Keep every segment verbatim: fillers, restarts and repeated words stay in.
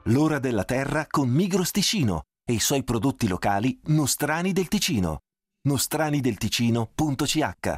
L'ora della terra con Migros Ticino e i suoi prodotti locali Nostrani del Ticino. nostrani del ticino punto c h.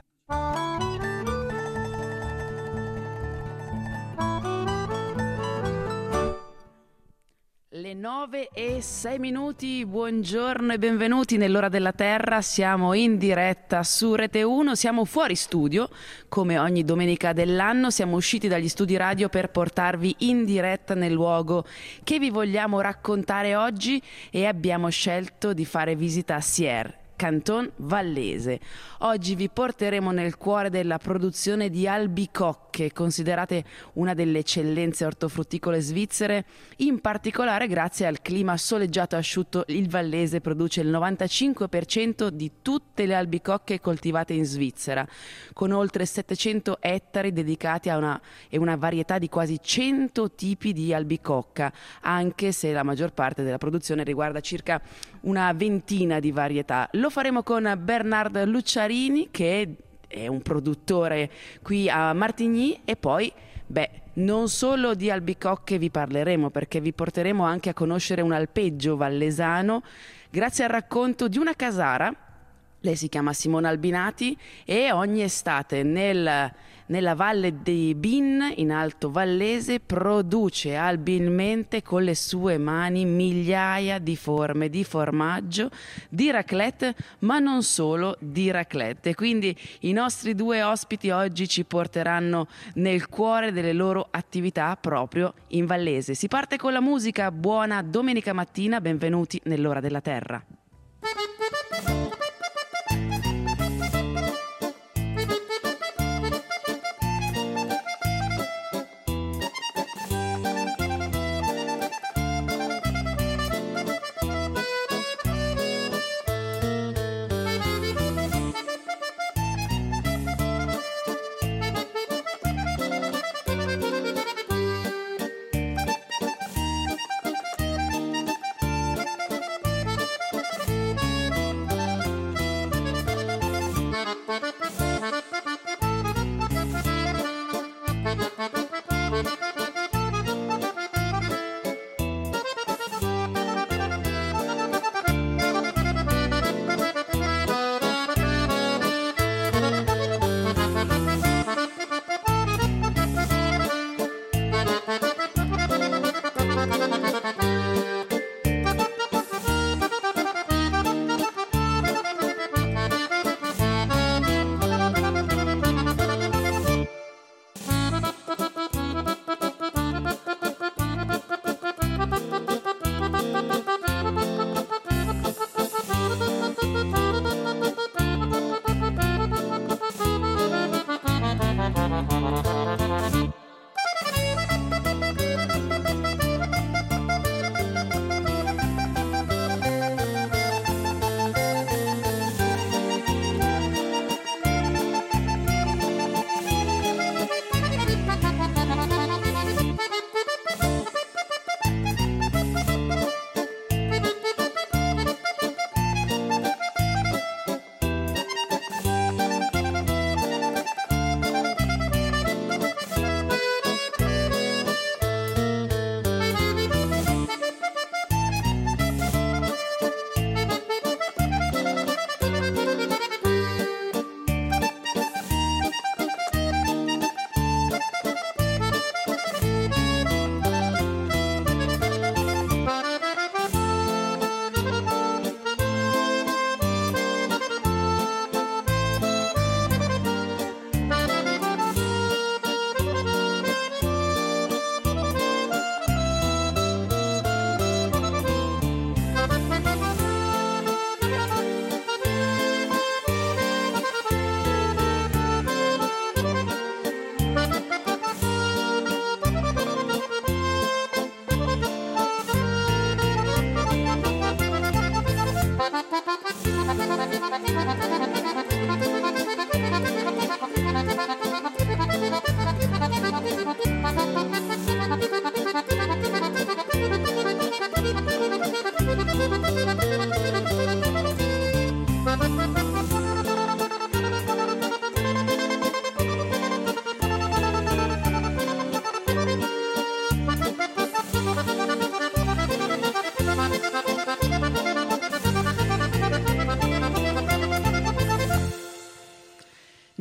Le nove e sei minuti, buongiorno e benvenuti nell'ora della terra. Siamo in diretta su Rete uno, siamo fuori studio come ogni domenica dell'anno, siamo usciti dagli studi radio per portarvi in diretta nel luogo che vi vogliamo raccontare oggi e abbiamo scelto di fare visita a Sierre, Canton Vallese. Oggi vi porteremo nel cuore della produzione di albicocche, considerate una delle eccellenze ortofrutticole svizzere. In particolare, grazie al clima soleggiato e asciutto, il Vallese produce il novantacinque per cento di tutte le albicocche coltivate in Svizzera, con oltre settecento ettari dedicati a una, e una varietà di quasi cento tipi di albicocca, anche se la maggior parte della produzione riguarda circa una ventina di varietà. Lo faremo con Bernard Lucciarini, che è un produttore qui a Martigny, e poi, beh, non solo di albicocche vi parleremo, perché vi porteremo anche a conoscere un alpeggio vallesano grazie al racconto di una casara. Lei si chiama Simona Albinati e ogni estate nel, nella valle di Bin, in Alto Vallese, produce abilmente con le sue mani migliaia di forme di formaggio, di raclette, ma non solo di raclette. Quindi i nostri due ospiti oggi ci porteranno nel cuore delle loro attività proprio in Vallese. Si parte con la musica. Buona domenica mattina, benvenuti nell'ora della terra.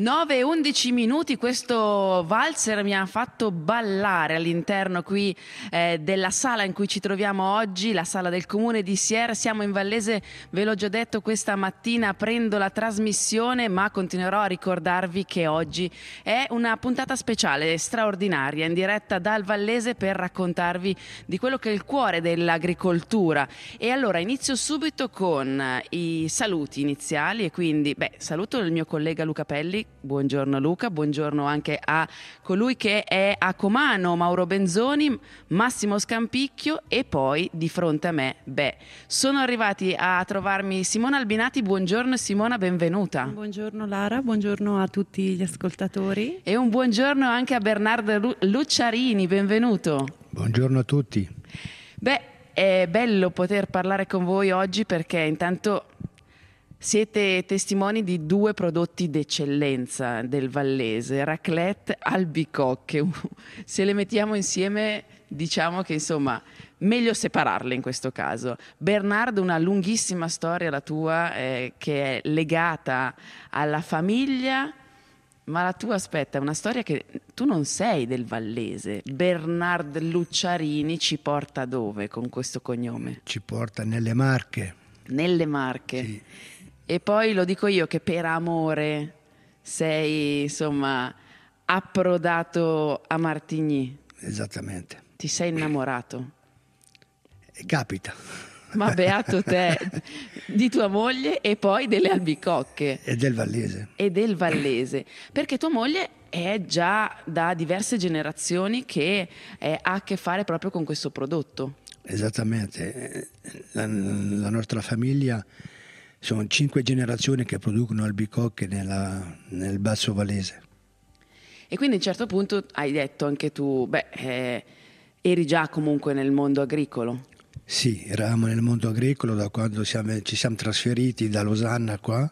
nove e undici minuti, questo valzer mi ha fatto ballare all'interno qui eh, della sala in cui ci troviamo oggi, la sala del comune di Sierre. Siamo in Vallese, ve l'ho già detto questa mattina, prendo la trasmissione, ma continuerò a ricordarvi che oggi è una puntata speciale, straordinaria, in diretta dal Vallese per raccontarvi di quello che è il cuore dell'agricoltura. E allora inizio subito con i saluti iniziali e quindi, beh, saluto il mio collega Luca Pelli. Buongiorno Luca, buongiorno anche a colui che è a Comano, Mauro Benzoni, Massimo Scampicchio, e poi di fronte a me, beh, sono arrivati a trovarmi Simona Albinati. Buongiorno Simona, benvenuta. Buongiorno Lara, buongiorno a tutti gli ascoltatori. E un buongiorno anche a Bernardo Lucciarini, benvenuto. Buongiorno a tutti. Beh, è bello poter parlare con voi oggi perché intanto siete testimoni di due prodotti d'eccellenza del Vallese, raclette, albicocche. Se le mettiamo insieme diciamo che insomma meglio separarle in questo caso. Bernardo, una lunghissima storia la tua eh, che è legata alla famiglia, ma la tua, aspetta, è una storia che tu non sei del Vallese. Bernardo Lucciarini ci porta dove con questo cognome? Ci porta nelle Marche. Nelle Marche. Sì. E poi lo dico io che per amore sei, insomma, approdato a Martigny. Esattamente. Ti sei innamorato. E capita. Ma beato te, di tua moglie e poi delle albicocche. E del Vallese. E del Vallese. Perché tua moglie è già da diverse generazioni che eh, ha a che fare proprio con questo prodotto. Esattamente. La, la nostra famiglia sono cinque generazioni che producono albicocche nella, nel Basso Vallese. E quindi a un certo punto hai detto anche tu, beh, eh, eri già comunque nel mondo agricolo. Sì, eravamo nel mondo agricolo da quando siamo, ci siamo trasferiti da Losanna qua,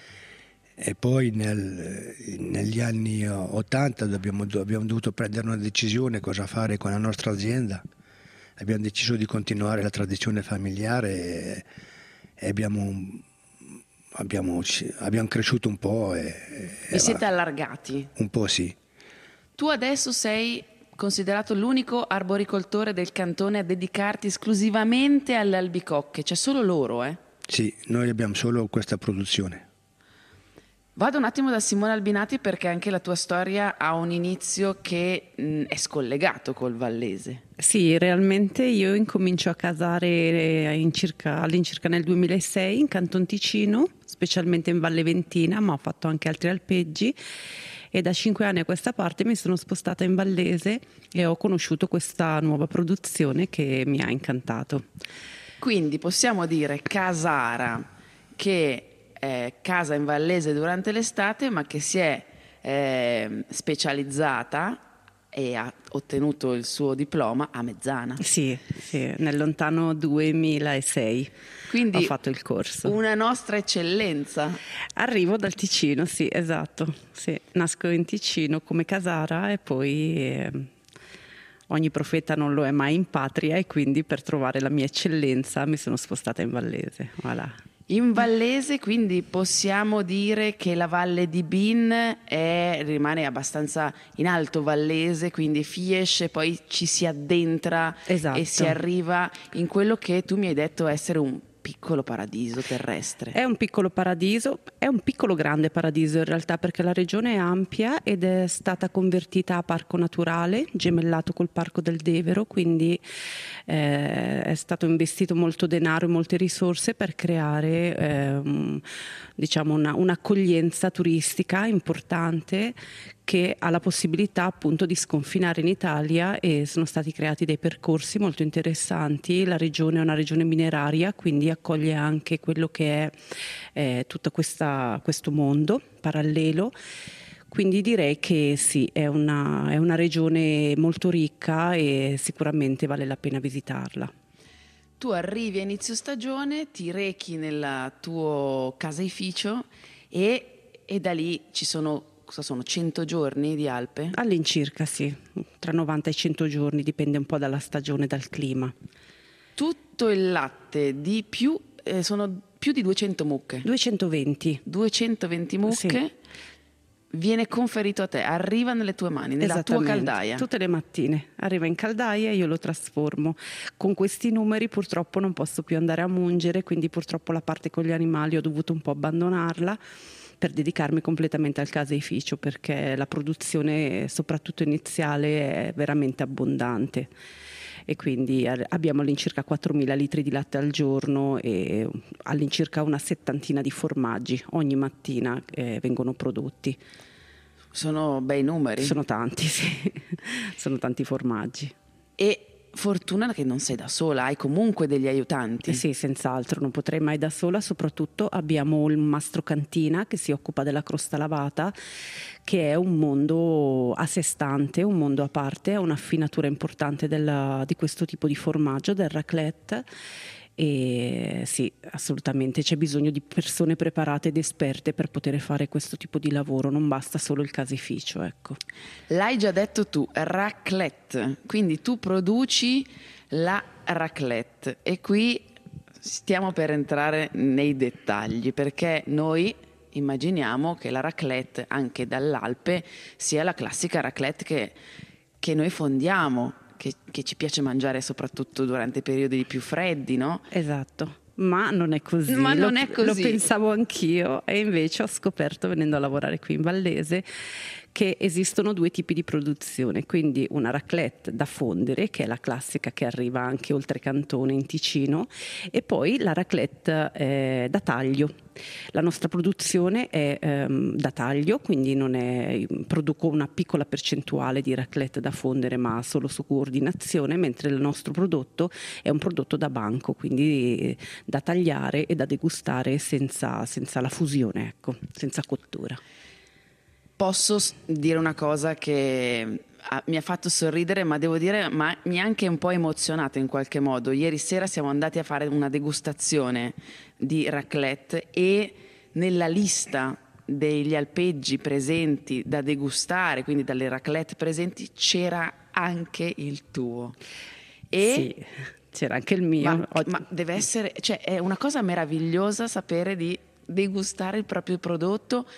e poi nel, negli anni ottanta abbiamo, abbiamo dovuto prendere una decisione cosa fare con la nostra azienda. Abbiamo deciso di continuare la tradizione familiare e, e abbiamo... Abbiamo, abbiamo cresciuto un po'. E, Vi e siete va. allargati? Un po' sì. Tu adesso sei considerato l'unico arboricoltore del cantone a dedicarti esclusivamente alle albicocche, c'è solo loro, eh? Sì, noi abbiamo solo questa produzione. Vado un attimo da Simona Albinati perché anche la tua storia ha un inizio che mh, è scollegato col Vallese. Sì, realmente io incomincio a casare in circa, all'incirca nel duemilasei in Canton Ticino, specialmente in Valle Ventina, ma ho fatto anche altri alpeggi, e da cinque anni a questa parte mi sono spostata in Vallese e ho conosciuto questa nuova produzione che mi ha incantato. Quindi possiamo dire casara, che Eh, casa in Vallese durante l'estate, ma che si è eh, specializzata e ha ottenuto il suo diploma a Mezzana. Sì, sì, nel lontano duemilasei. Quindi ho fatto il corso. Una nostra eccellenza. Arrivo dal Ticino, sì, esatto. Sì. Nasco in Ticino come casara e poi eh, ogni profeta non lo è mai in patria, e quindi per trovare la mia eccellenza mi sono spostata in Vallese. Voilà. In Vallese, quindi possiamo dire che la Valle di Bin è, rimane abbastanza in alto Vallese, quindi Fiesce, poi ci si addentra, esatto, e si arriva in quello che tu mi hai detto essere un piccolo paradiso terrestre. È un piccolo paradiso, è un piccolo grande paradiso in realtà, perché la regione è ampia ed è stata convertita a parco naturale, gemellato col Parco del Devero, quindi eh, è stato investito molto denaro e molte risorse per creare eh, diciamo una, un'accoglienza turistica importante che ha la possibilità appunto di sconfinare in Italia, e sono stati creati dei percorsi molto interessanti. La regione è una regione mineraria, quindi accoglie anche quello che è eh, tutto questa, questo mondo parallelo. Quindi direi che sì, è una, è una regione molto ricca e sicuramente vale la pena visitarla. Tu arrivi a inizio stagione, ti rechi nel tuo caseificio e, e da lì ci sono... Cosa sono, cento giorni di Alpe? All'incirca sì, tra novanta e cento giorni, dipende un po' dalla stagione e dal clima. Tutto il latte di più, eh, sono più di duecento mucche? duecentoventi. duecentoventi mucche. Sì. viene conferito a te, arriva nelle tue mani, nella tua caldaia. Tutte le mattine arriva in caldaia e io lo trasformo. Con questi numeri purtroppo non posso più andare a mungere, quindi purtroppo la parte con gli animali ho dovuto un po' abbandonarla per dedicarmi completamente al caseificio, perché la produzione, soprattutto iniziale, è veramente abbondante. E quindi abbiamo all'incirca quattromila litri di latte al giorno e all'incirca una settantina di formaggi ogni mattina eh, vengono prodotti. Sono bei numeri. Sono tanti, sì. Sono tanti formaggi. E fortuna che non sei da sola, hai comunque degli aiutanti. Eh sì, senz'altro, non potrei mai da sola. Soprattutto abbiamo il mastro cantina che si occupa della crosta lavata, che è un mondo a sé stante, un mondo a parte, ha un'affinatura importante della, di questo tipo di formaggio, del raclette. E sì, assolutamente c'è bisogno di persone preparate ed esperte per poter fare questo tipo di lavoro, non basta solo il caseificio, ecco. L'hai già detto tu, raclette, quindi tu produci la raclette e qui stiamo per entrare nei dettagli, perché noi immaginiamo che la raclette anche dall'Alpe sia la classica raclette che, che noi fondiamo, Che, che ci piace mangiare soprattutto durante i periodi più freddi, no? Esatto, ma non è così. Ma non lo, è così. Lo pensavo anch'io e invece ho scoperto, venendo a lavorare qui in Vallese, che esistono due tipi di produzione, quindi una raclette da fondere, che è la classica che arriva anche oltre Cantone in Ticino, e poi la raclette eh, da taglio. La nostra produzione è ehm, da taglio, quindi non è, produco una piccola percentuale di raclette da fondere, ma solo su coordinazione, mentre il nostro prodotto è un prodotto da banco, quindi da tagliare e da degustare senza, senza la fusione, ecco, senza cottura. Posso dire una cosa che mi ha fatto sorridere, ma devo dire, ma mi ha anche un po' emozionata in qualche modo. Ieri sera siamo andati a fare una degustazione di raclette e nella lista degli alpeggi presenti da degustare, quindi dalle raclette presenti, c'era anche il tuo. E sì, c'era anche il mio. Ma, ma deve essere, cioè, è una cosa meravigliosa sapere di degustare il proprio prodotto,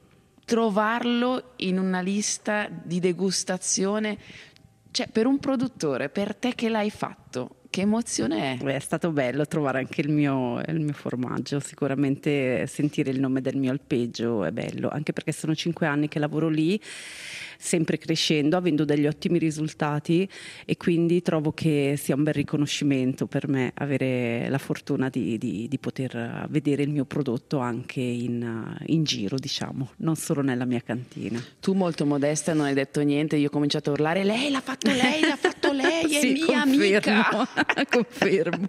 trovarlo in una lista di degustazione, cioè per un produttore, per te che l'hai fatto, che emozione è? Beh, è stato bello trovare anche il mio, il mio formaggio, sicuramente sentire il nome del mio alpeggio è bello, anche perché sono cinque anni che lavoro lì, sempre crescendo, avendo degli ottimi risultati, e quindi trovo che sia un bel riconoscimento per me avere la fortuna di, di, di poter vedere il mio prodotto anche in, in giro, diciamo, non solo nella mia cantina. Tu molto modesta non hai detto niente, io ho cominciato a urlare: lei l'ha fatto lei, l'ha fatto lei, è sì, mia confermo, amica. Confermo.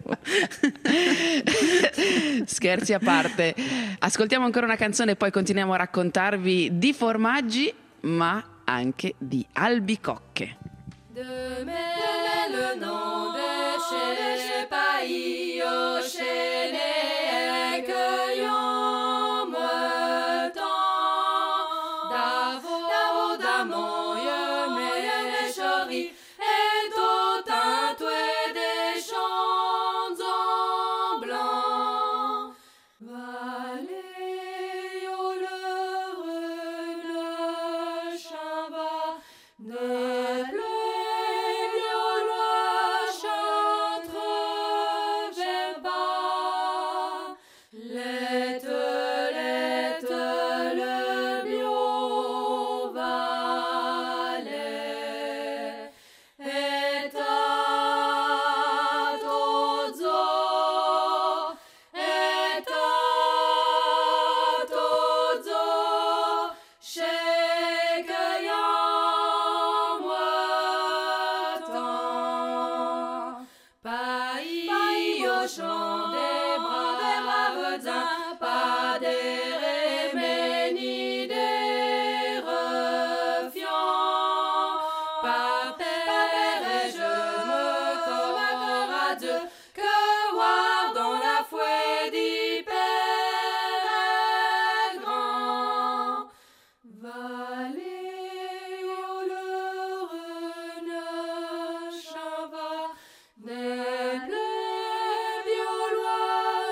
Scherzi a parte, ascoltiamo ancora una canzone e poi continuiamo a raccontarvi di formaggi, ma anche di albicocche. De mai le nom de chez pays au chenet cueillons me temps d'avo d'avo d'amont ye me chori et tout un toué des champs en blanc vallée au l'heureux le chava ne pleure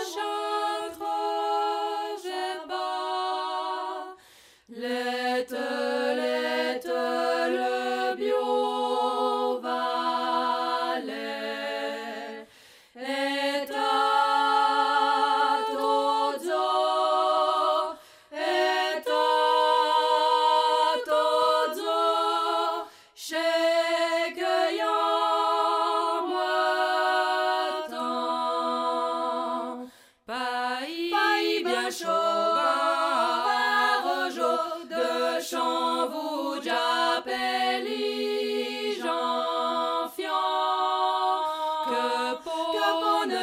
Let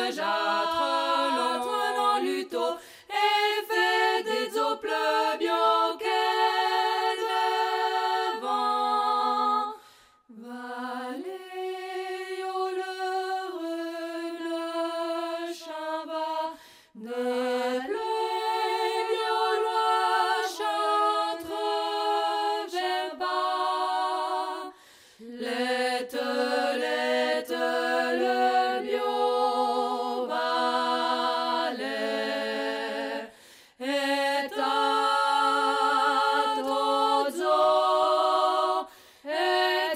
jâtre long luto et fait des eaux pleu bien qu'est le vent. Vallée au l'heureux le chamba de pluie au loin chantre verba. Lette, lette le bio valet et à tozo et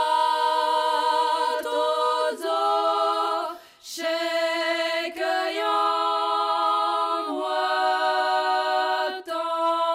à tozo chez cueillant temps.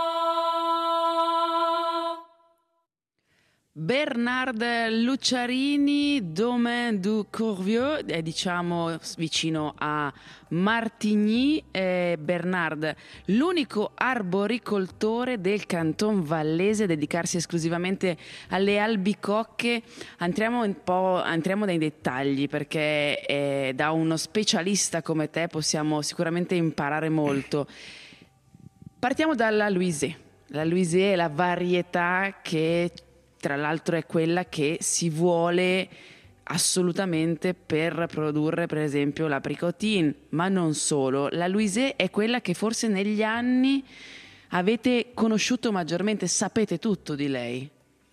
Bernard Lucciarini, Domaine du Corvieux, è diciamo vicino a Martigny. Eh, Bernard, l'unico arboricoltore del Canton Vallese a dedicarsi esclusivamente alle albicocche. Entriamo un po', entriamo nei dettagli, perché eh, da uno specialista come te possiamo sicuramente imparare molto. Partiamo dalla Louisée. La Louisée è la varietà che tra l'altro è quella che si vuole assolutamente per produrre per esempio l'apricotine, ma non solo. La Louisée è quella che forse negli anni avete conosciuto maggiormente, sapete tutto di lei.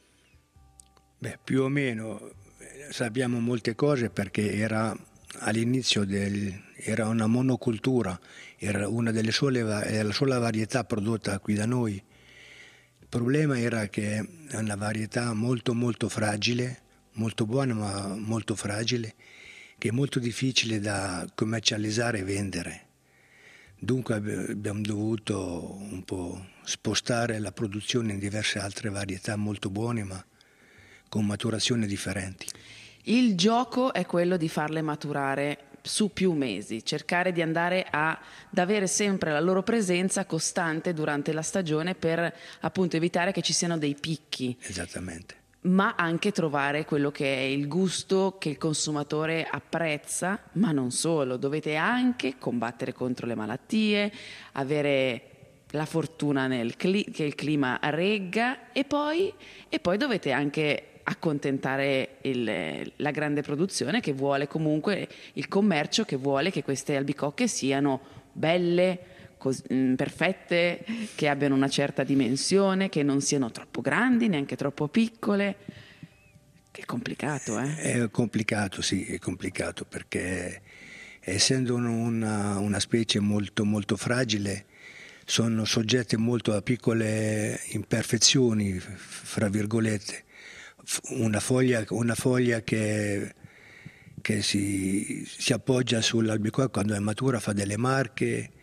Beh, più o meno sappiamo molte cose perché era all'inizio del, era una monocultura, era una delle sole, era la sola varietà prodotta qui da noi. Il problema era che è una varietà molto molto fragile, molto buona ma molto fragile, che è molto difficile da commercializzare e vendere. Dunque abbiamo dovuto un po' spostare la produzione in diverse altre varietà molto buone ma con maturazioni differenti. Il gioco è quello di farle maturare su più mesi, cercare di andare a, ad avere sempre la loro presenza costante durante la stagione per appunto evitare che ci siano dei picchi. Esattamente. Ma anche trovare quello che è il gusto che il consumatore apprezza, ma non solo, dovete anche combattere contro le malattie, avere la fortuna nel cli- che il clima regga e poi, e poi dovete anche accontentare il, la grande produzione che vuole comunque, il commercio che vuole che queste albicocche siano belle, cos- mh, perfette, che abbiano una certa dimensione, che non siano troppo grandi, neanche troppo piccole. Che è complicato, eh? È complicato, sì, è complicato perché essendo una, una specie molto, molto fragile sono soggette molto a piccole imperfezioni, fra virgolette. Una foglia, una foglia che, che si, si appoggia sull'albicocca quando è matura fa delle marche,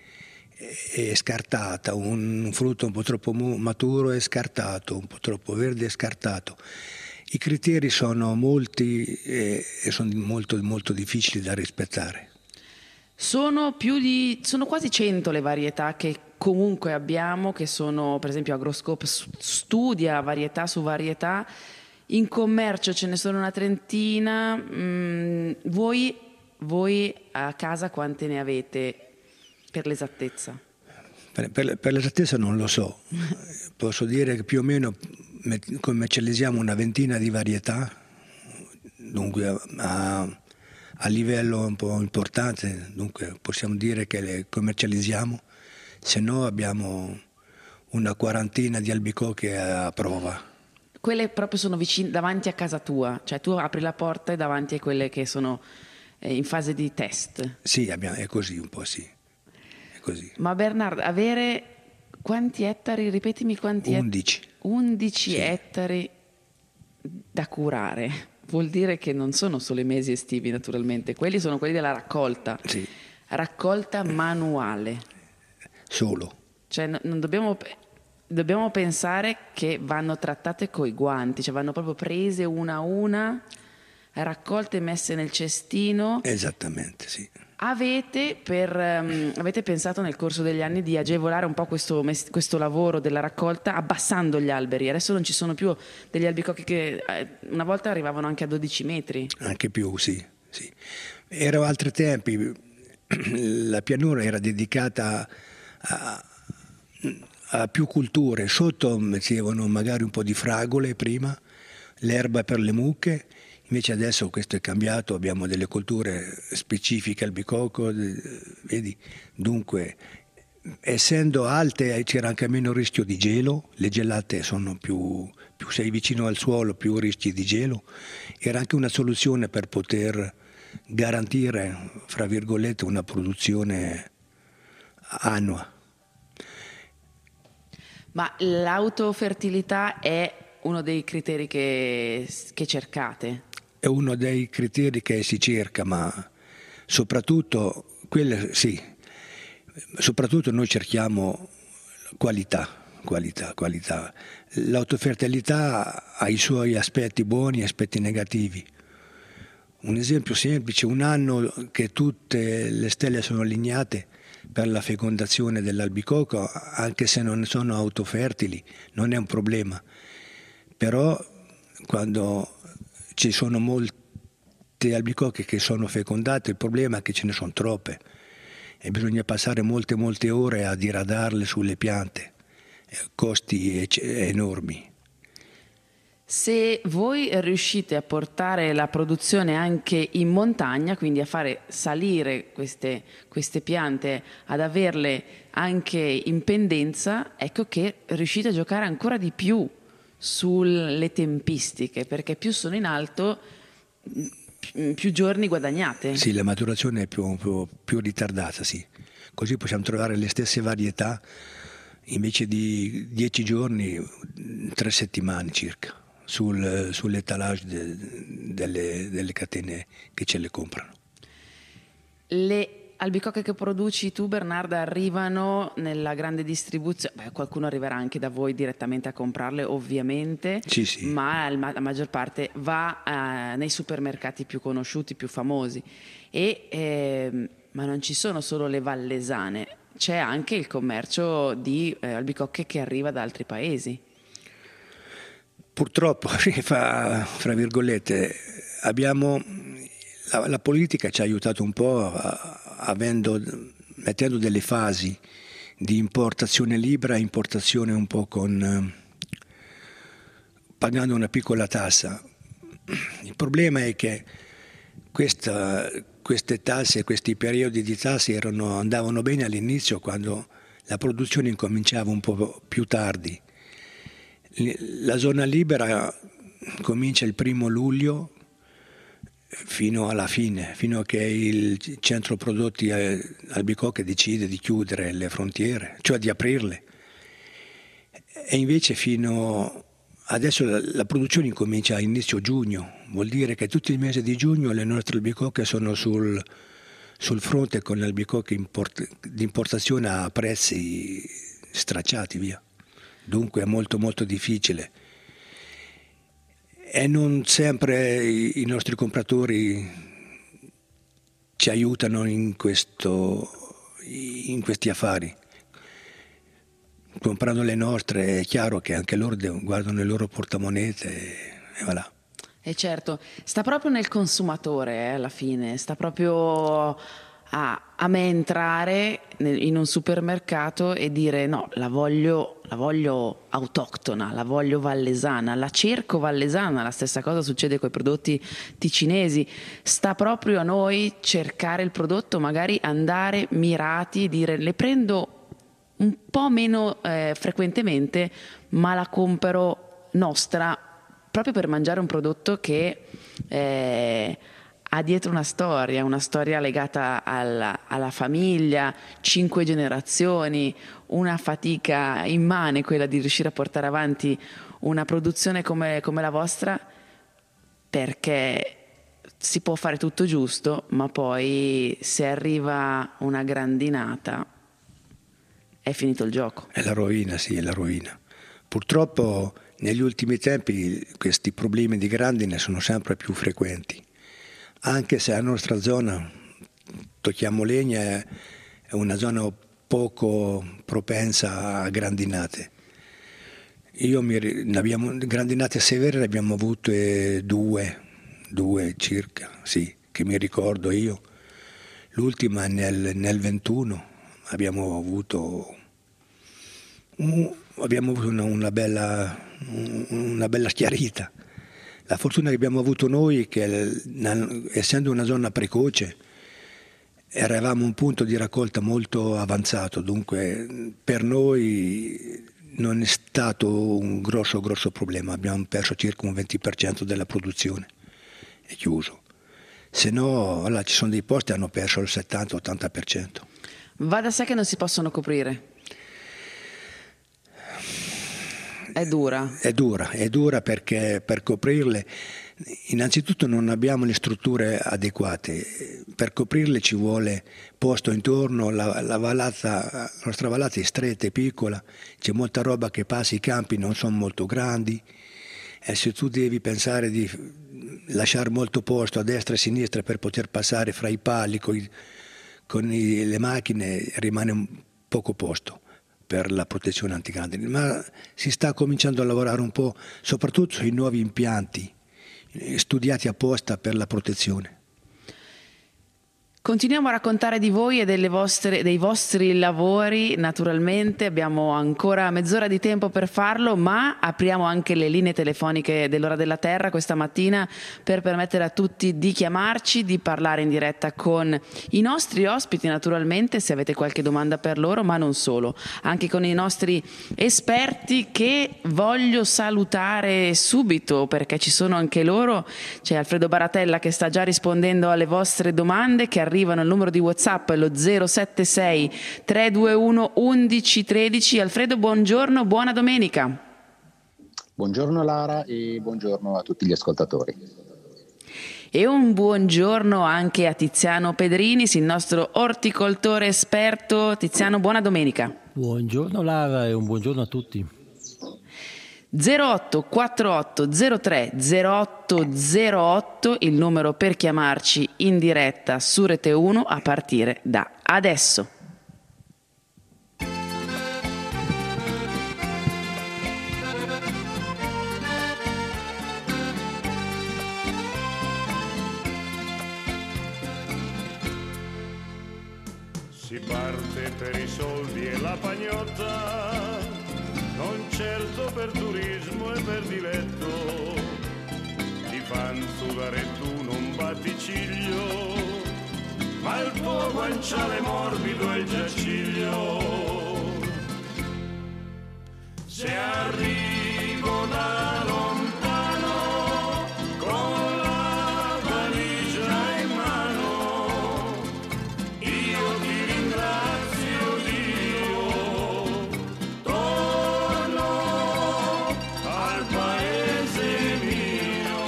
è scartata, un frutto un po' troppo maturo è scartato, un po' troppo verde è scartato. I criteri sono molti e, e sono molto, molto difficili da rispettare. Sono più di, sono quasi cento le varietà che comunque abbiamo, che sono, per esempio Agroscope studia varietà su varietà. In commercio ce ne sono una trentina. Mm, voi, voi a casa quante ne avete per l'esattezza? Per, per, per l'esattezza non lo so. Posso dire che più o meno commercializziamo una ventina di varietà, dunque a, a livello un po' importante, dunque possiamo dire che le commercializziamo, se no abbiamo una quarantina di albicocche a prova. Quelle proprio sono vicine, davanti a casa tua, cioè tu apri la porta e davanti a quelle che sono eh, in fase di test. Sì, abbiamo, è così un po', sì. È così. Ma Bernard, avere quanti ettari, ripetimi quanti ettari? undici. undici Sì. ettari da curare, vuol dire che non sono solo i mesi estivi naturalmente, quelli sono quelli della raccolta. Sì. Raccolta manuale. Solo. Cioè no, non dobbiamo... Dobbiamo pensare che vanno trattate coi guanti, cioè vanno proprio prese una a una, raccolte e messe nel cestino. Esattamente, sì. Avete, per, um, avete pensato nel corso degli anni di agevolare un po' questo, questo lavoro della raccolta abbassando gli alberi? Adesso non ci sono più degli albicocchi che eh, una volta arrivavano anche a dodici metri. Anche più, sì. sì. Erano altri tempi. la pianura era dedicata a, a più culture. Sotto mettevano magari un po' di fragole prima, l'erba per le mucche, invece adesso questo è cambiato, abbiamo delle colture specifiche al bicocco, vedi? Dunque, essendo alte c'era anche meno rischio di gelo, le gelate sono più, più sei vicino al suolo, più rischi di gelo. Era anche una soluzione per poter garantire, fra virgolette, una produzione annua. Ma l'autofertilità è uno dei criteri che, che cercate? È uno dei criteri che si cerca, ma soprattutto, quelle, sì, soprattutto noi cerchiamo qualità, qualità, qualità. L'autofertilità ha i suoi aspetti buoni e aspetti negativi. Un esempio semplice, un anno che tutte le stelle sono allineate per la fecondazione dell'albicocco, anche se non sono autofertili, non è un problema. Però quando ci sono molte albicocche che sono fecondate, il problema è che ce ne sono troppe e bisogna passare molte molte ore a diradarle sulle piante, costi enormi. Se voi riuscite a portare la produzione anche in montagna, quindi a fare salire queste, queste piante, ad averle anche in pendenza, ecco che riuscite a giocare ancora di più sulle tempistiche, perché più sono in alto, più giorni guadagnate. Sì, la maturazione è più, più, più ritardata, sì. Così possiamo trovare le stesse varietà invece di dieci giorni, tre settimane circa, sul, sull'etalage de, delle, delle catene che ce le comprano. Le albicocche che produci tu, Bernarda, arrivano nella grande distribuzione? Beh, qualcuno arriverà anche da voi direttamente a comprarle, ovviamente, sì, sì. Ma la maggior parte va eh, nei supermercati più conosciuti, più famosi. E, eh, ma non ci sono solo le vallesane, c'è anche il commercio di eh, albicocche che arriva da altri paesi. Purtroppo, fra, fra virgolette, abbiamo, la, la politica ci ha aiutato un po' a, avendo, mettendo delle fasi di importazione libera e importazione un po' con, pagando una piccola tassa. Il problema è che questa, queste tasse, questi periodi di tasse erano, andavano bene all'inizio quando la produzione incominciava un po' più tardi. La zona libera comincia il primo luglio fino alla fine, fino a che il centro prodotti albicocche decide di chiudere le frontiere, cioè di aprirle. E invece fino adesso la, la produzione incomincia a inizio giugno, vuol dire che tutto il mese di giugno le nostre albicocche sono sul, sul fronte con le albicocche import, di importazione a prezzi stracciati via. Dunque è molto molto difficile e non sempre i, i nostri compratori ci aiutano in, questo, in questi affari. Comprando le nostre è chiaro che anche loro guardano le loro portamonete e, e voilà. E certo, sta proprio nel consumatore eh, alla fine, sta proprio a, a me entrare in un supermercato e dire no, la voglio, la voglio autoctona, la voglio vallesana, la cerco vallesana. La stessa cosa succede con i prodotti ticinesi. Sta proprio a noi cercare il prodotto, magari andare mirati, dire le prendo un po' meno eh, frequentemente, ma la compro nostra proprio per mangiare un prodotto che eh, ha dietro una storia, una storia legata alla, alla famiglia, cinque generazioni, una fatica immane quella di riuscire a portare avanti una produzione come, come la vostra, perché si può fare tutto giusto, ma poi se arriva una grandinata è finito il gioco. È la rovina, sì, è la rovina. Purtroppo negli ultimi tempi questi problemi di grandine sono sempre più frequenti. Anche se la nostra zona, tocchiamo legna, è una zona poco propensa a grandinate. Io mi, ne abbiamo, grandinate severe ne abbiamo avute due, due circa, sì, che mi ricordo io. l'ultima nel, nel ventuno abbiamo avuto, un, abbiamo avuto una, una, bella, una bella schiarita. La fortuna che abbiamo avuto noi è che, essendo una zona precoce, eravamo un punto di raccolta molto avanzato, dunque per noi non è stato un grosso grosso problema. Abbiamo perso circa un venti per cento della produzione, è chiuso. Se no, allora, ci sono dei posti che hanno perso il settanta ottanta per cento. Va da sé che non si possono coprire. È dura. È dura, è dura perché per coprirle innanzitutto non abbiamo le strutture adeguate. Per coprirle ci vuole posto intorno, la, la, vallata, la nostra vallata è stretta, è piccola, c'è molta roba che passa, i campi non sono molto grandi e se tu devi pensare di lasciare molto posto a destra e a sinistra per poter passare fra i pali con, i, con i, le macchine, rimane un poco posto per la protezione antigrandine, ma si sta cominciando a lavorare un po' soprattutto sui nuovi impianti studiati apposta per la protezione. Continuiamo a raccontare di voi e delle vostre, dei vostri lavori, naturalmente abbiamo ancora mezz'ora di tempo per farlo, ma apriamo anche le linee telefoniche dell'Ora della Terra questa mattina per permettere a tutti di chiamarci, di parlare in diretta con i nostri ospiti, naturalmente, se avete qualche domanda per loro, ma non solo, anche con i nostri esperti che voglio salutare subito perché ci sono anche loro. C'è Alfredo Baratella che sta già rispondendo alle vostre domande che arrivano al numero di WhatsApp, lo zero sette sei tre due uno undici tredici. Alfredo, buongiorno, buona domenica. Buongiorno Lara e buongiorno a tutti gli ascoltatori. E un buongiorno anche a Tiziano Pedrinis, il nostro orticoltore esperto. Tiziano, buona domenica. Buongiorno Lara e un buongiorno a tutti. zero otto quattro otto zero tre zero otto zero otto il numero per chiamarci in diretta su Rete uno a partire da adesso. Si parte per i soldi e la pagnotta, non certo per turismo e per diletto, ti fan sudare tu non batti ciglio, ma il tuo guanciale morbido è il giaciglio. Se arrivo da lontano con la valigia in mano, io ti ringrazio Dio, torno al paese mio.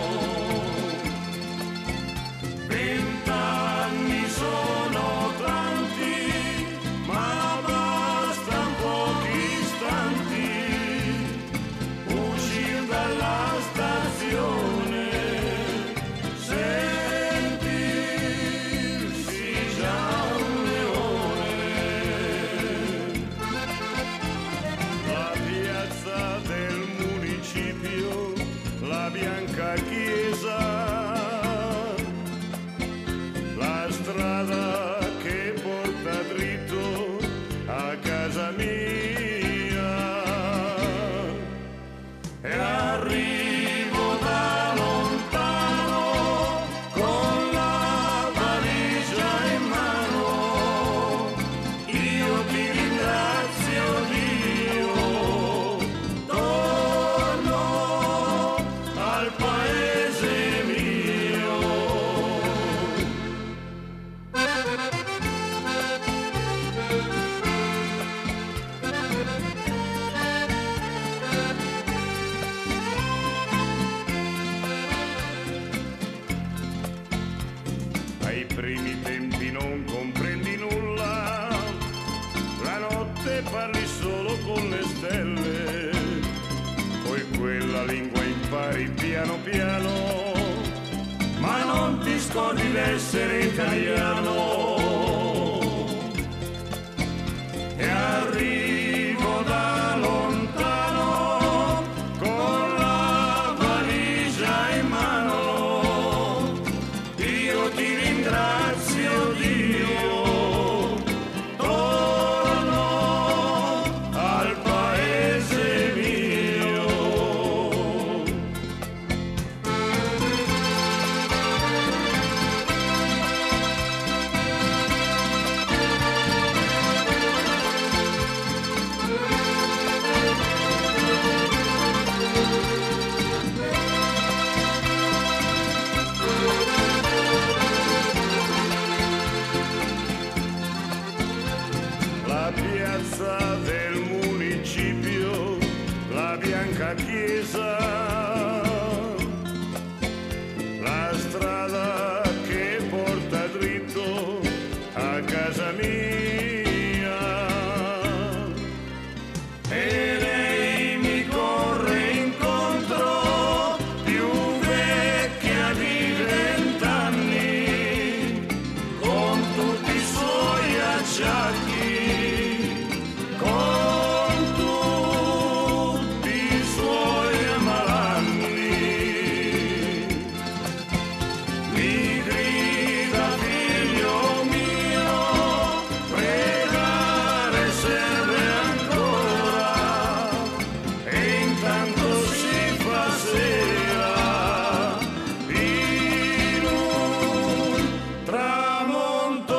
Vent'anni sono tanti, ma bastan pochi istanti, uscir dalla stazione, sentirsi già un leone. La piazza del municipio, la bianca chiesa, la strada che porta dritto a casa mia, e arrivo da lontano con la valigia in mano, io ti ringrazio Dio, torno al paese mio. Ai primi tempi non comprendi nulla, la notte parli solo con le stelle, poi quella lingua impari piano piano, ma non ti scordi d'essere italiano. E arrivo da lontano con la valigia in mano, io ti ringrazio Dio. la chiesa, la strada che porta dritto a casa mia. E lei mi corre incontro, più vecchia di vent'anni, con tutti i suoi acciacchi, con tutti i suoi malanni. Mi grida, figlio mio, pregare serve ancora, e intanto si fa sera in un tramonto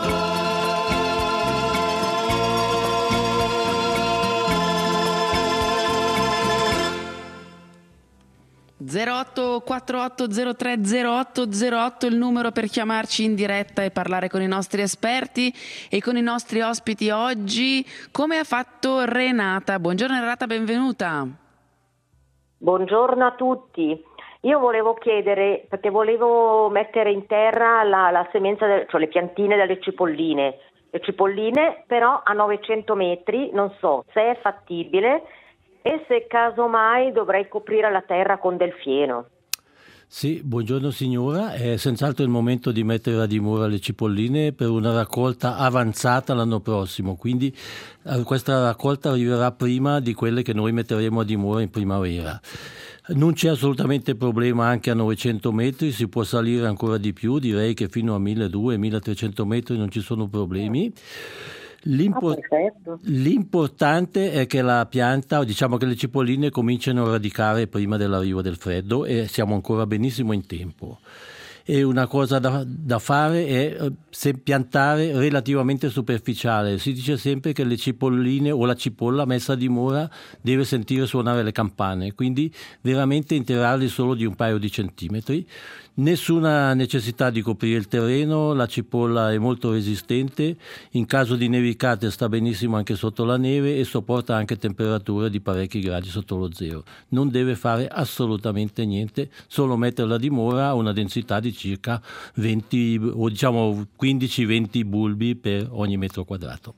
zero otto quattro otto zero tre zero otto zero otto il numero per chiamarci in diretta e parlare con i nostri esperti e con i nostri ospiti oggi, come ha fatto Renata. Buongiorno Renata, benvenuta. Buongiorno a tutti. Io volevo chiedere, perché volevo mettere in terra la, la semenza, del, cioè le piantine delle cipolline. Le cipolline però a novecento metri, non so se è fattibile e se casomai dovrei coprire la terra con del fieno. Sì, buongiorno signora, è senz'altro il momento di mettere a dimora le cipolline per una raccolta avanzata l'anno prossimo, quindi eh, questa raccolta arriverà prima di quelle che noi metteremo a dimora in primavera. Non c'è assolutamente problema anche a novecento metri, si può salire ancora di più, direi che fino a milleduecento milletrecento metri non ci sono problemi. L'import- Ah, l'importante è che la pianta, diciamo che le cipolline cominciano a radicare prima dell'arrivo del freddo e siamo ancora benissimo in tempo. E una cosa da, da fare è se piantare relativamente superficiale. Si dice sempre che le cipolline o la cipolla messa a dimora deve sentire suonare le campane, quindi veramente interrarli solo di un paio di centimetri. Nessuna necessità di coprire il terreno, la cipolla è molto resistente, in caso di nevicate sta benissimo anche sotto la neve e sopporta anche temperature di parecchi gradi sotto lo zero. Non deve fare assolutamente niente, solo metterla a dimora a una densità di circa venti o diciamo quindici venti bulbi per ogni metro quadrato.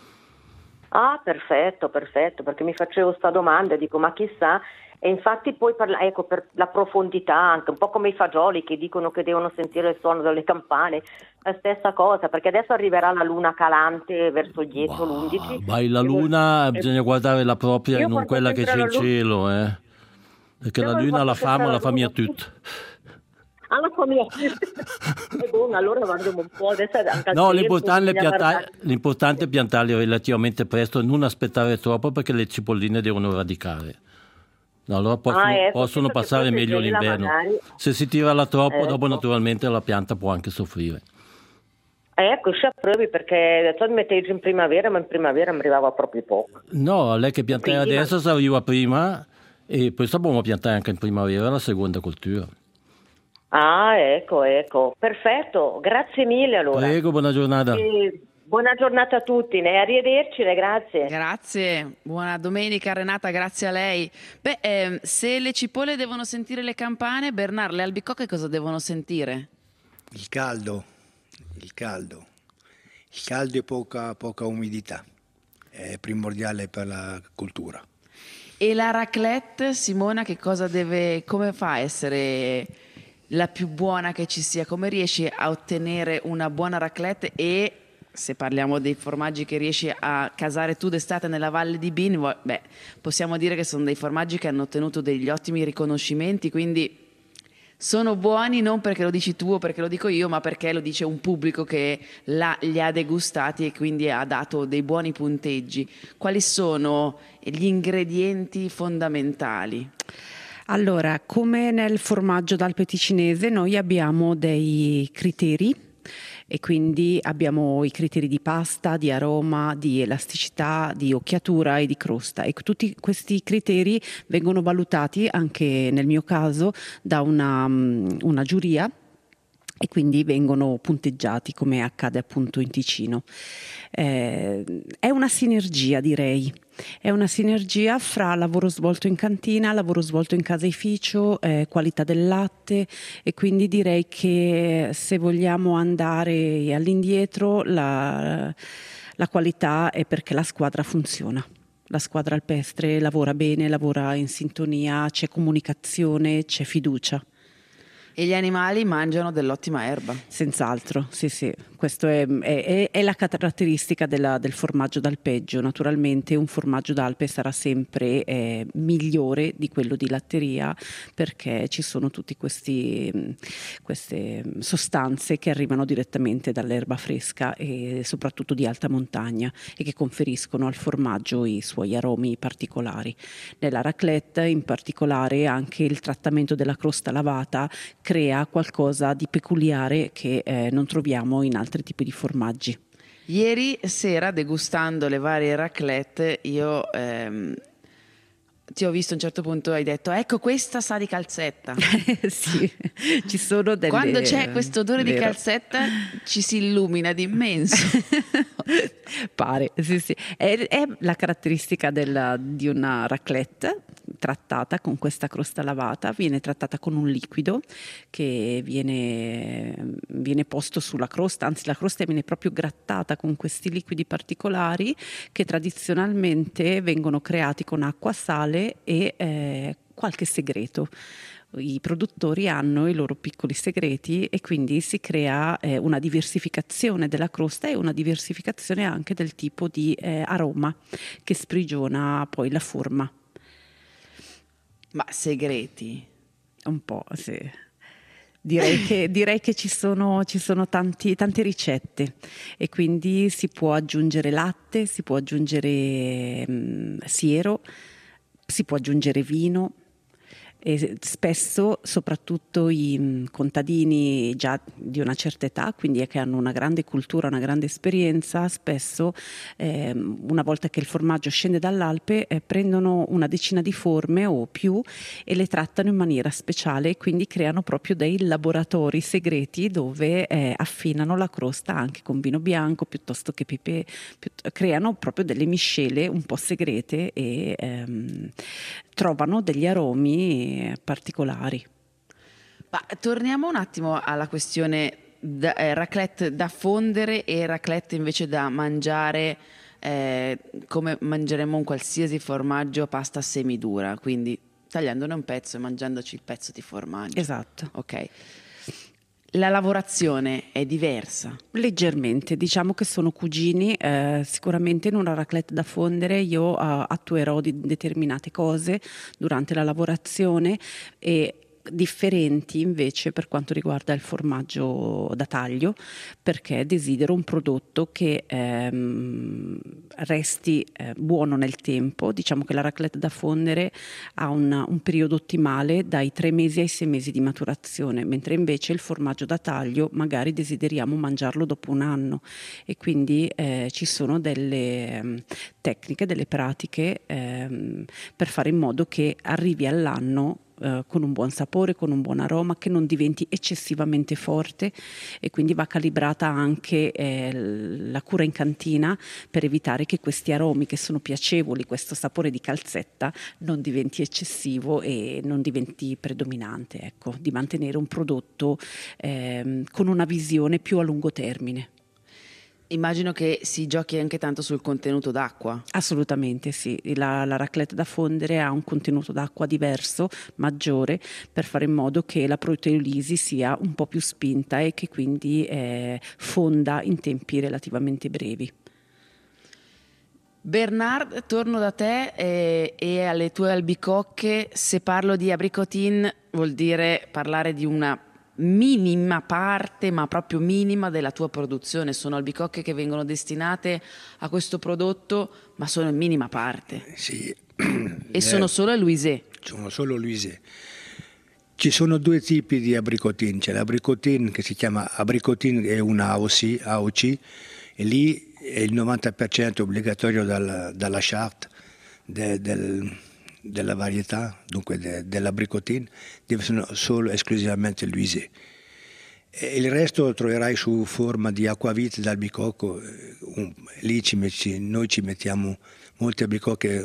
Ah, perfetto, perfetto, perché mi facevo sta domanda e dico ma chissà. E infatti poi parla, ecco, per la profondità, anche un po' come i fagioli che dicono che devono sentire il suono delle campane, la stessa cosa, perché adesso arriverà la luna calante verso il dieci o l'undici. Ma la luna, e bisogna guardare la propria e non quella che c'è in cielo, eh? Perché Io la luna la famo, la famiglia tutta. Ah, la famiglia è buona, allora guardiamo un po', adesso è anche No, tempo, l'importante è, piantare, guardare. l'importante è piantarli relativamente presto e non aspettare troppo perché le cipolline devono radicare. No, allora possono, ah, ecco, possono sì, passare meglio l'inverno. Magari... Se si tira la troppo, ecco. dopo naturalmente la pianta può anche soffrire. Ecco, si approvi perché tu mi mettevi in primavera, ma in primavera mi arrivava proprio poco. No, lei che pianta Quindi, adesso ma... si arriva prima e poi sappiamo piantare anche in primavera la seconda coltura. Ah, ecco, ecco. Perfetto, grazie mille allora. Prego, buona giornata. E... Buona giornata a tutti, né? Arrivederci, né? Grazie. Grazie, buona domenica Renata, grazie a lei. Beh, eh, se le cipolle devono sentire le campane, Bernard, le albicocche cosa devono sentire? Il caldo, il caldo, il caldo e poca, poca umidità, è primordiale per la coltura. E la raclette, Simona, che cosa deve, come fa a essere la più buona che ci sia? Come riesci a ottenere una buona raclette e... Se parliamo dei formaggi che riesci a casare tu d'estate nella Valle di Bin, beh, possiamo dire che sono dei formaggi che hanno ottenuto degli ottimi riconoscimenti, quindi sono buoni non perché lo dici tu o perché lo dico io, ma perché lo dice un pubblico che la, li ha degustati e quindi ha dato dei buoni punteggi. Quali sono gli ingredienti fondamentali? Allora, come nel formaggio d'Alpe ticinese, noi abbiamo dei criteri. E quindi abbiamo i criteri di pasta, di aroma, di elasticità, di occhiatura e di crosta e tutti questi criteri vengono valutati anche nel mio caso da una, una giuria e quindi vengono punteggiati come accade appunto in Ticino. Eh, è una sinergia direi. È una sinergia fra lavoro svolto in cantina, lavoro svolto in caseificio, eh, qualità del latte, e quindi direi che se vogliamo andare all'indietro la, la qualità è perché la squadra funziona. La squadra alpestre lavora bene, lavora in sintonia, c'è comunicazione, c'è fiducia. E gli animali mangiano dell'ottima erba. Senz'altro, sì sì, questo è, è, è la caratteristica della, del formaggio d'alpeggio. Naturalmente un formaggio d'Alpe sarà sempre eh, migliore di quello di latteria, perché ci sono tutte queste sostanze che arrivano direttamente dall'erba fresca e soprattutto di alta montagna, e che conferiscono al formaggio i suoi aromi particolari. Nella raclette in particolare anche il trattamento della crosta lavata crea qualcosa di peculiare che eh, non troviamo in altri tipi di formaggi. Ieri sera, degustando le varie raclette, io ehm, ti ho visto a un certo punto, hai detto ecco, questa sa di calzetta. Sì, ci sono delle... Quando c'è questo odore Vero. di calzetta ci si illumina d'immenso. Pare, sì sì, è, è la caratteristica della, di una raclette trattata con questa crosta lavata. Viene trattata con un liquido che viene, viene posto sulla crosta, anzi la crosta viene proprio grattata con questi liquidi particolari che tradizionalmente vengono creati con acqua, sale e eh, qualche segreto. I produttori hanno i loro piccoli segreti e quindi si crea eh, una diversificazione della crosta e una diversificazione anche del tipo di eh, aroma che sprigiona poi la forma. Ma segreti? Un po', sì. Direi che, direi che ci sono, ci sono tanti, tante ricette, e quindi si può aggiungere latte, si può aggiungere mh, siero, si può aggiungere vino. E spesso, soprattutto i mh, contadini già di una certa età, quindi che hanno una grande cultura, una grande esperienza, spesso eh, una volta che il formaggio scende dall'Alpe eh, prendono una decina di forme o più e le trattano in maniera speciale, e quindi creano proprio dei laboratori segreti dove eh, affinano la crosta anche con vino bianco piuttosto che pepe, piutt- creano proprio delle miscele un po' segrete e ehm, trovano degli aromi particolari. Ma torniamo un attimo alla questione da, eh, raclette da fondere e raclette invece da mangiare eh, come mangeremmo un qualsiasi formaggio a pasta semidura, quindi tagliandone un pezzo e mangiandoci il pezzo di formaggio. Esatto. Ok. La lavorazione è diversa? Leggermente, diciamo che sono cugini. Eh, sicuramente in una raclette da fondere io uh, attuerò di determinate cose durante la lavorazione, e differenti invece per quanto riguarda il formaggio da taglio, perché desidero un prodotto che ehm, resti eh, buono nel tempo. Diciamo che la raclette da fondere ha un, un periodo ottimale dai tre mesi ai sei mesi di maturazione, mentre invece il formaggio da taglio magari desideriamo mangiarlo dopo un anno, e quindi eh, ci sono delle eh, tecniche, delle pratiche eh, per fare in modo che arrivi all'anno Uh, con un buon sapore, con un buon aroma, che non diventi eccessivamente forte, e quindi va calibrata anche eh, la cura in cantina per evitare che questi aromi che sono piacevoli, questo sapore di calzetta, non diventi eccessivo e non diventi predominante, ecco, di mantenere un prodotto eh, con una visione più a lungo termine. Immagino che si giochi anche tanto sul contenuto d'acqua. Assolutamente sì, la, la raclette da fondere ha un contenuto d'acqua diverso, maggiore, per fare in modo che la proteolisi sia un po' più spinta e che quindi eh, fonda in tempi relativamente brevi. Bernard, torno da te e, e alle tue albicocche. Se parlo di abricotine vuol dire parlare di una minima parte, ma proprio minima, della tua produzione. Sono albicocche che vengono destinate a questo prodotto, ma sono in minima parte. Sì. E eh, sono solo a Louisé. Sono solo Louisé. Ci sono due tipi di abricotine. C'è l'abricotine che si chiama abricotine, è una A O C, A O C, e lì è il novanta per cento obbligatorio dalla, dalla charte de, del della varietà, dunque de, dell'abricotine, deve essere solo esclusivamente Louisé. E il resto lo troverai su forma di acquavite d'albicocco, un, lì ci, ci, noi ci mettiamo molte albicocche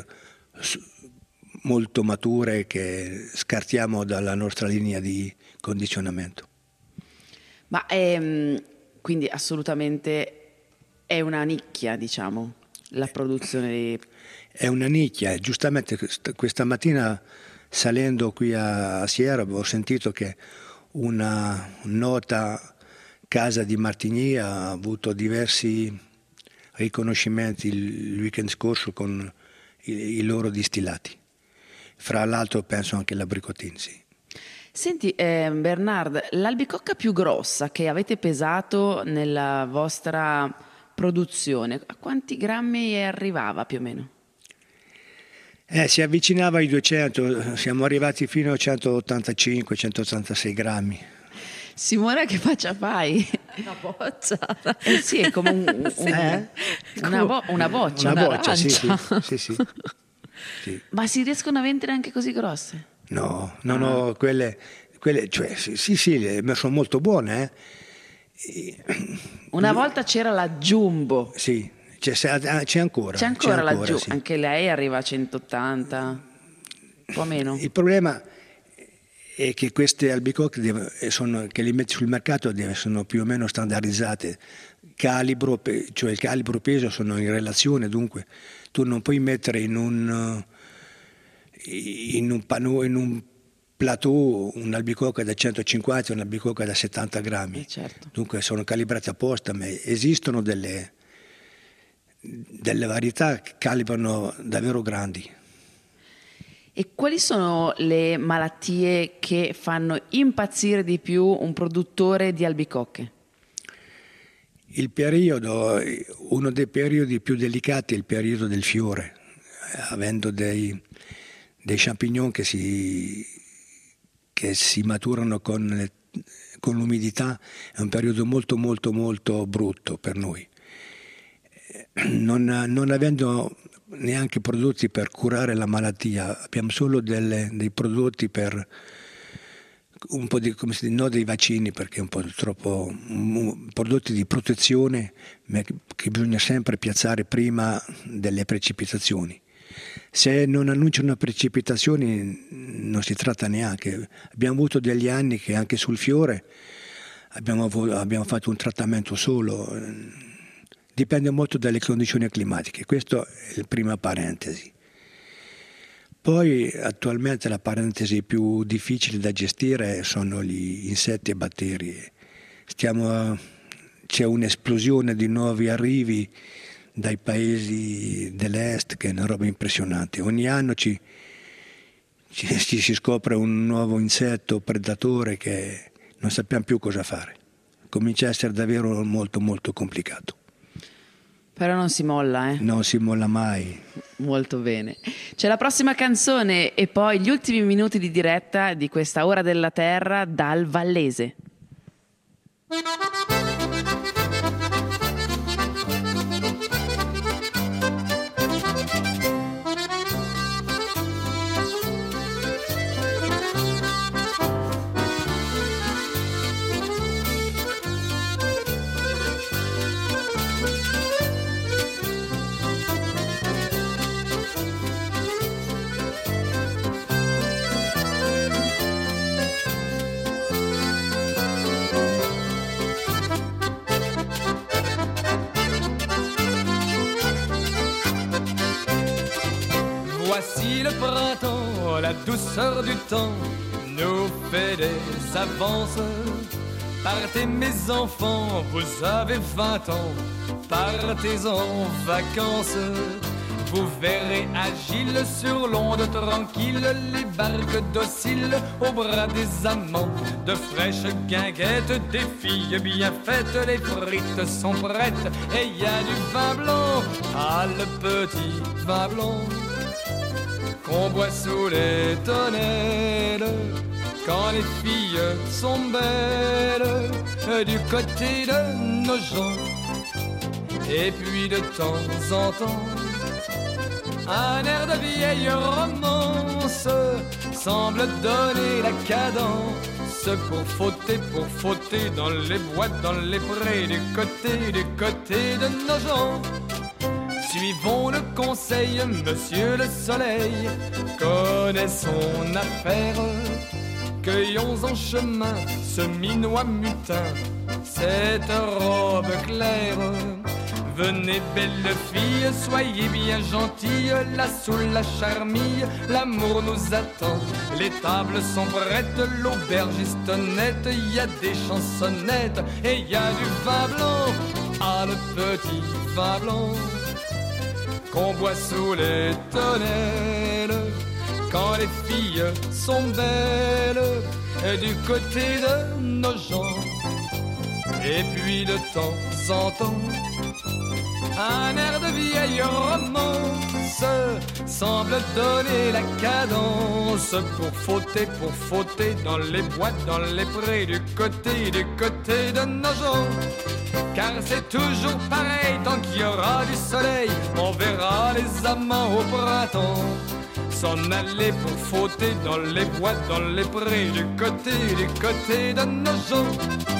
molto mature che scartiamo dalla nostra linea di condizionamento. Ma ehm, quindi assolutamente è una nicchia, diciamo, la produzione di... È una nicchia, giustamente questa mattina salendo qui a Sierra ho sentito che una nota casa di Martigny ha avuto diversi riconoscimenti il weekend scorso con i, i loro distillati. Fra l'altro penso anche l'Abricotin, sì. Senti eh, Bernard, l'albicocca più grossa che avete pesato nella vostra produzione, a quanti grammi arrivava più o meno? Eh, si avvicinava ai duecento, siamo arrivati fino a centottantacinque centottantasei grammi. Simona, che faccia fai? Una boccia. Eh sì, è come un, un, Eh? una, bo- una boccia. Una una boccia, sì, sì, arancia. sì, sì, sì. Ma si riescono a vendere anche così grosse? No, no, no, quelle, quelle cioè, sì, sì, sì, sono molto buone. Eh. Una volta c'era la Jumbo. Sì, c'è, c'è ancora. C'è ancora, c'è ancora la Jumbo, sì. anche lei arriva a centottanta, un po' meno. Il problema è che queste albicocche devono, sono, che li metti sul mercato devono, sono più o meno standardizzate. Calibro, cioè il calibro peso sono in relazione, dunque tu non puoi mettere in un, in un, pano, in un plateau un'albicocca da centocinquanta e un'albicocca da settanta grammi. Eh certo. Dunque sono calibrati apposta, ma esistono delle, delle varietà che calibrano davvero grandi. E quali sono le malattie che fanno impazzire di più un produttore di albicocche? Il periodo, uno dei periodi più delicati è il periodo del fiore, avendo dei, dei champignon che si, che si maturano con, le, con l'umidità, è un periodo molto molto molto brutto per noi. Non, non avendo neanche prodotti per curare la malattia, abbiamo solo delle, dei prodotti per un po' di, come si dice, no dei vaccini perché è un po' troppo, um, prodotti di protezione che bisogna sempre piazzare prima delle precipitazioni. Se non annunciano precipitazioni non si tratta neanche. Abbiamo avuto degli anni che anche sul fiore abbiamo, abbiamo fatto un trattamento solo. Dipende molto dalle condizioni climatiche, questa è la prima parentesi. Poi attualmente la parentesi più difficile da gestire sono gli insetti e batteri. Stiamo, c'è un'esplosione di nuovi arrivi dai paesi dell'est che è una roba impressionante. Ogni anno ci, ci, ci si scopre un nuovo insetto predatore che non sappiamo più cosa fare. Comincia a essere davvero molto molto complicato. Però non si molla, eh? Non si molla mai. Molto bene. C'è la prossima canzone e poi gli ultimi minuti di diretta di questa Ora della Terra dal Vallese. Voici le printemps, la douceur du temps nous fait des avances. Partez mes enfants, vous avez vingt ans, partez en vacances. Vous verrez agile sur l'onde tranquille, les barques dociles au bras des amants. De fraîches guinguettes, des filles bien faites, les frites sont prêtes et y a du vin blanc. Ah, le petit vin blanc qu'on boit sous les tonnelles quand les filles sont belles du côté de nos gens. Et puis de temps en temps un air de vieille romance semble donner la cadence C'est pour fauter, pour fauter dans les bois, dans les prés, du côté, du côté de nos gens. Suivons le conseil, monsieur le soleil, connaît son affaire. Cueillons en chemin ce minois mutin, cette robe claire. Venez belles filles, soyez bien gentilles, là sous la charmille, l'amour nous attend. Les tables sont prêtes, l'aubergiste honnête, il y a des chansonnettes et il y a du vin blanc. Ah, le petit vin blanc qu'on boit sous les tonnelles, quand les filles sont belles, et du côté de nos gens. Et puis de temps en temps, un air de vieille romance semble donner la cadence pour fauter, pour fauter dans les bois, dans les prés, du côté, du côté de nos gens. Car c'est toujours pareil, tant qu'il y aura du soleil, on verra les amants au printemps s'en aller pour fauter dans les bois, dans les prés, du côté, du côté de nos gens.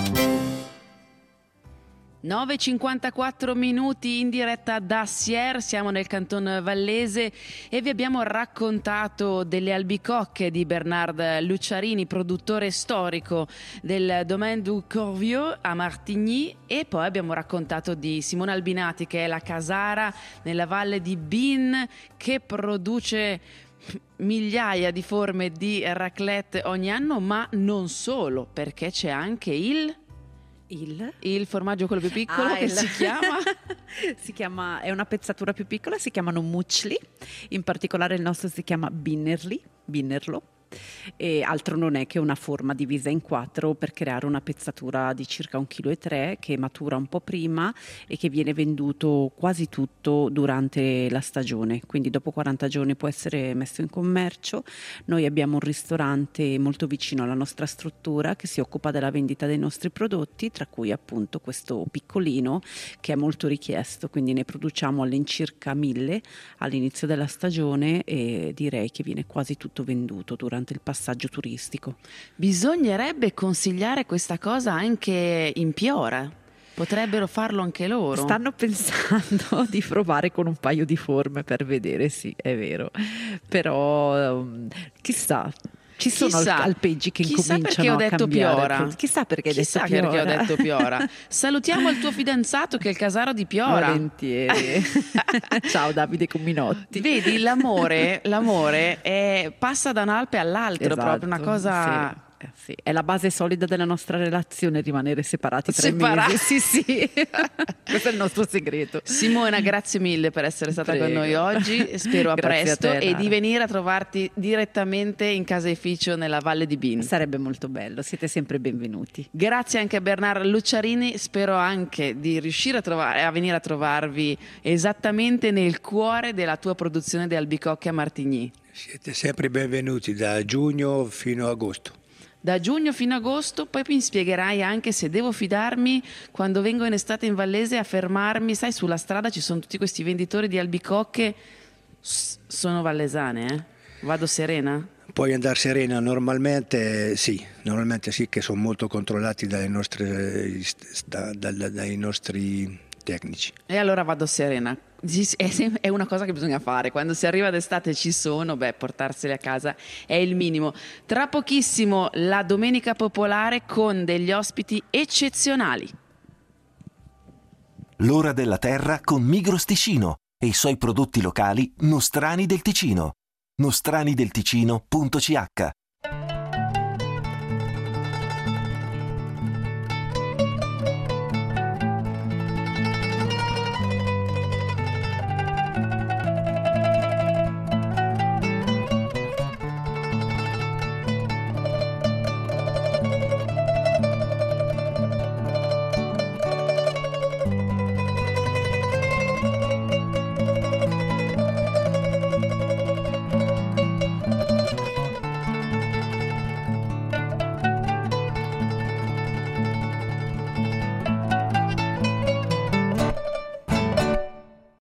nove e cinquantaquattro minuti in diretta da Sierre, siamo nel Canton Vallese e vi abbiamo raccontato delle albicocche di Bernard Lucciarini, produttore storico del Domaine du Corvieux a Martigny, e poi abbiamo raccontato di Simona Albinati, che è la casara nella valle di Bin, che produce migliaia di forme di raclette ogni anno, ma non solo, perché c'è anche il... Il? il formaggio quello più piccolo, ah, che il... si chiama? si chiama è una pezzatura più piccola, si chiamano mucli, in particolare il nostro si chiama Binnerli, Binnerlo, e altro non è che una forma divisa in quattro per creare una pezzatura di circa un chilo e tre, che matura un po' prima e che viene venduto quasi tutto durante la stagione, quindi dopo quaranta giorni può essere messo in commercio. Noi abbiamo un ristorante molto vicino alla nostra struttura che si occupa della vendita dei nostri prodotti, tra cui appunto questo piccolino che è molto richiesto, quindi ne produciamo all'incirca mille all'inizio della stagione e direi che viene quasi tutto venduto durante il passaggio turistico. Bisognerebbe consigliare questa cosa anche in Piora. Potrebbero farlo anche loro. Stanno pensando di provare con un paio di forme per vedere, sì, è vero. Però um, chissà. Ci sono chissà, alpeggi che chissà incominciano perché ho detto a cambiare. Piora. Chissà perché hai chissà detto Piora. perché ho detto Piora. Salutiamo il tuo fidanzato che è il casaro di Piora. Volentieri. Ciao Davide Cominotti. Vedi, l'amore, l'amore è, passa da un'Alpe all'altro, Esatto, proprio una cosa... Sì. Eh sì, è la base solida della nostra relazione, rimanere separati tre Separati. mesi. Sì, sì. Questo è il nostro segreto. Simona, grazie mille per essere stata Prego. con noi oggi. Spero a Grazie presto a te, e Lara. di venire a trovarti direttamente in caseificio nella Valle di Bin. Sarebbe molto bello, siete sempre benvenuti. Grazie anche a Bernard Lucciarini, spero anche di riuscire a, trovare, a venire a trovarvi esattamente nel cuore della tua produzione di albicocche a Martigny. Siete sempre benvenuti da giugno fino a agosto. Da giugno fino a agosto, poi mi spiegherai anche se devo fidarmi quando vengo in estate in Vallese a fermarmi, sai, sulla strada ci sono tutti questi venditori di albicocche, S- sono vallesane, eh? Vado serena? Puoi andare serena, normalmente sì, normalmente sì, che sono molto controllati dalle nostre, da, da, da, dai nostri tecnici. E allora vado serena. È una cosa che bisogna fare quando si arriva d'estate, ci sono, beh, portarseli a casa è il minimo. Tra pochissimo la Domenica Popolare con degli ospiti eccezionali. L'ora della terra con Migros Ticino e i suoi prodotti locali nostrani del Ticino. nostrani del ticino punto c h